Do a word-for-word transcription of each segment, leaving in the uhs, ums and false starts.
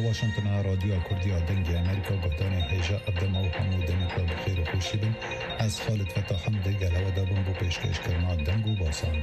واشنطن رادیو کردی دنگ امریکا گفتن هیجا ابدم و حمودنی که بخیر خوشی بین از خالد فتح حمد گلوه دابن بو پیشکش کرنا دنگ و باسان.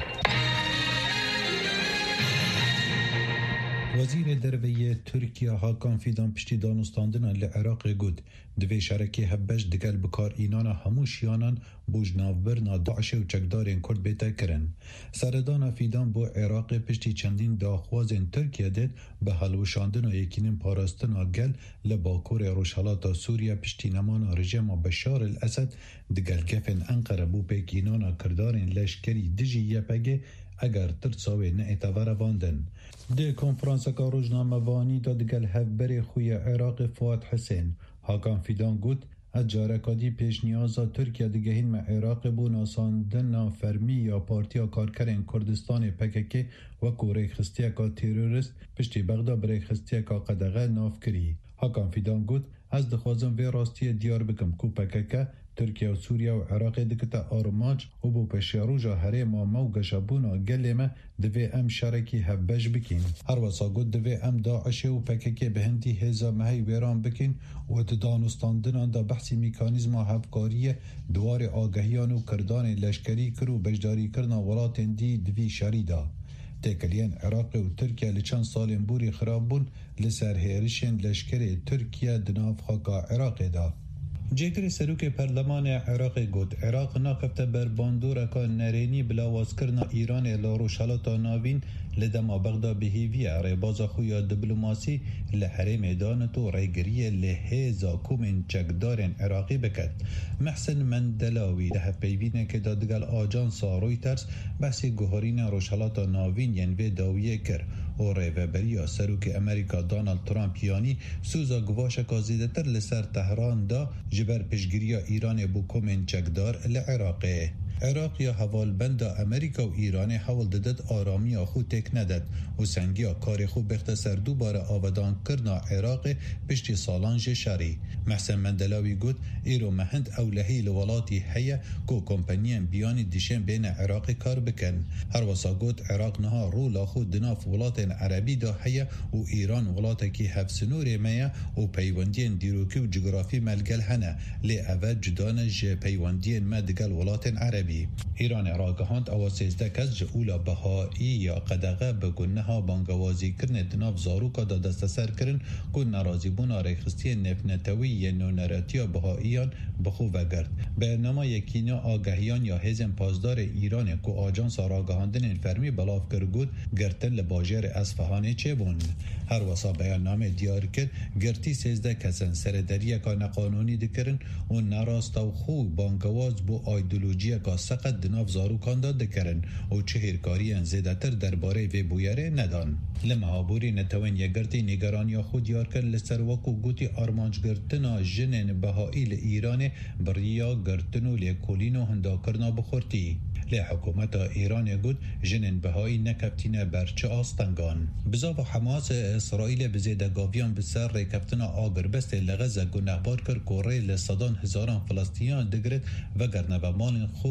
وزیر درویه ترکیه هاکان فیدان پشتی دانستاندن لعراق گود دوی شرکی هبش دگل بکار اینانا هموشیانان بوجناوبرنا داعش و چکدارین کرد بیتا کرن. سردان فیدان بو عراق پشتی چندین داخوازین ترکیه دید به حلوشاندن و یکینین پاراستن گل لباکور روشالات سوریا پشتی نمان رژیم بشار الاسد دگل گفن انقره بو پیکینانا کردارین لشکری دجی یپگه اگر ترساوی نعتبر واندن. ده کنفرانس که روزنامه وانی داد گل هفبر خوی عراق فواد حسین هاکان فیدان گود از جارکادی پیش نیازا ترکیه دگهین ما عراق بو ناساندن فرمی یا پارتیا کارکرین کردستان پککی و کوری خستیه که تیروریست پشتی بغدا بری خستیه که قدغه ناف کری. هاکان فیدان گود از دخوازم وی راستی دیار بکم کو پککه ترکیه و سوریه و عراق دکتا آرماج و بو پشیاروژا هریم و موگشابونا گلیمه دوی ام شرکی هفبش بکین. هر واسا گود دوی ام داعش و پککی به هندی هزا مهی ویران بکین و دانستاندنان دا بحثی میکانیزم هفکاری دوار آگهیان و کردان لشکری کرو بجداری کرنا ولات دی دوی شریدا. تکلین عراق و ترکیه لچند سال بوری خراب بون لسر هیرشن لشکری ترکیه دناف خاکا عراق دا. جگری سروک پرلمان عراق گود عراق ناکفته بر باندورکا نرینی بلاواز کرنا ایران لاروشالتا ناوین لدما بغدا بهیوی عربازا خویا دیپلماسی لحره میدانتو ریگریه لحیزا کومن چکدارن عراقی بکد. محسن مندلاوی ده پیوینه که دادگل آجانسا رویترز بحثی گوهرین روشالتا ناوین ینوی داویه کر و ریوبریا سروک امریکا دانالد ترامپ یانی سوزا گواشکا زیده تر لسر تهران دا جبر پشگیریا ایران بو کومن چکدار لعراقه. عراق یا حوال بند امریکا و ایران حوال دادد آرامی خود تک ندد و سنگی کار خوب بختصر دوباره آودان کرنا عراق پشتی سالانج شری. محسن مندلاوی گود ایرو مهند اولهی لولاتی حیه کو کمپانیان بیانی دیشن بین عراق کار بکن. هر واسا گود عراق نها رولا خود دناف ولات عربی دا حیه و ایران ولاته کی هفسنور میا و پیوندین دیروکی و جغرافی ملگل هنه لی اول جدان جه پیوندین مدگل ولات عربی. ایران راگهاند او سیزده کس جئولا بهایی یا قدغه بگنها بانگوازی کرن دناف زاروکا دا دست سر کرن کن نرازی بونا ریخستی نفنتوی یا نونراتیا بهاییان بخو وگرد. برنامه یکینا آگهیان یا هزم پازدار ایران که آجانس راگهاندن فرمی بلاف کرگود گرتن لباجر اصفهانی چه بون. هر واسا بیان نام دیار کرد گرتی سیزده کسن سردریه که نقانونی دکرن و نراستا و خوب بانگواز بو ایدولوژی که سقط دناف زاروکان دا دکرن و چهرکاری زیده تر درباره وی بویره ندان. لمحابوری نتوین یگرتی نگران یا خود یار کرد لسر وکو گوتی آرمانج گرتنا جنن بهایی لإیران بریا گرتنو لیکولینو هندا کرنا بخورتی. لی حکومت ایران گود جنن بهایی نکفتین برچه آستنگان. بزاو حماس اسرائیل بزیدگاویان بسر ریکفتنا آگر بست لغزه گنهبار کر کوره لصدان هزاران فلسطینیان دگرد و گرنه و مال خو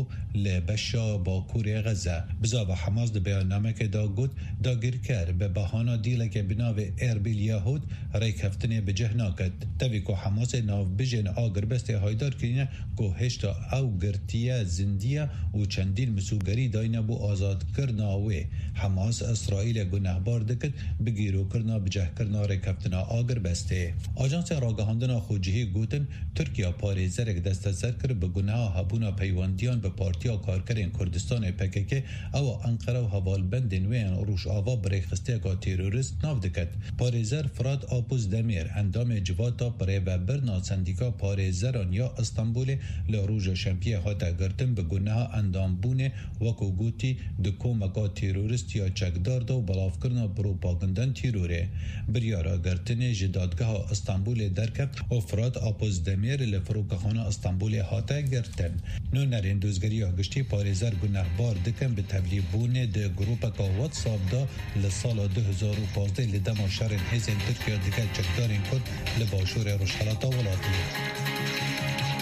لبشا با کوره غزه. بزاو حماس ده بیاننامه که دا گود دا گیر کر به بهانا دیل که بناو اربیل یهود ریکفتنی بجه ناکد. تاوی که حماس ناو بجن آگر بست هایدار کرینه که هشتا او گرتیه زندیه و چندی مسوگری داینه بو آزاد کرنا و حماس اسرائیل گنهبار دکت بگیرو کرنا بجه کرنا ریکفتنا آگر بسته. آجانس راگهاندنا خوجهی گوتن ترکیه پاری زرگ دست سر کر به گناه هبونا پیواندیان به پارتیا کارکرین کردستان پکک او انقره و حوالبند نوین روش آوا برای خسته که تیروریست ناو دکت. پاریزر فراد آپوز دمیر اندام جواتا پره و برنا سندیکا پاریزران یا استانبول لروژ شمپیه هاتا گرتن به گناه اندام بونه وکو گوتی دکو مکا تیروریست یا چکدار دا و بلاف کرنا پروپاگندن تیروره. بریارا گرتن جدادگاه استانبول درکب و فراد آپوز دمیر لفروکخانه استانبول هاتا گرتن. نو نرین دوزگری آگشتی پاریزر گنهبار دکن به تبلیبونه ده گروپا که واتساب دا لسال دو هزار و پانزده لدما شرن حیزن ترکیه دیگر چکدارین کد لباشور روشحالات ولاتی.